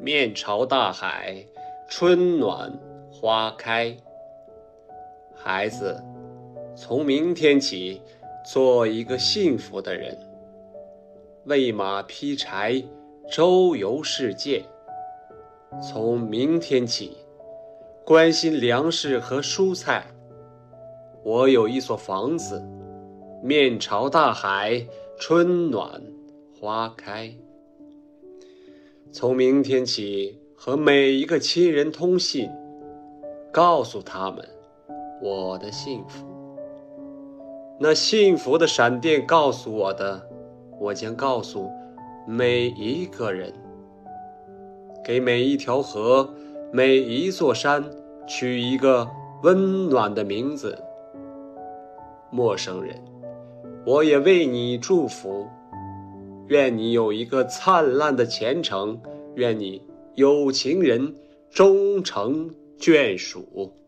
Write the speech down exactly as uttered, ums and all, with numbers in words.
面朝大海，春暖花开。孩子，从明天起，做一个幸福的人，喂马劈柴，周游世界。从明天起，关心粮食和蔬菜。我有一所房子，面朝大海，春暖花开。从明天起，和每一个亲人通信，告诉他们我的幸福。那幸福的闪电告诉我的，我将告诉每一个人。给每一条河，每一座山取一个温暖的名字。陌生人，我也为你祝福，愿你有一个灿烂的前程，愿你有情人终成眷属。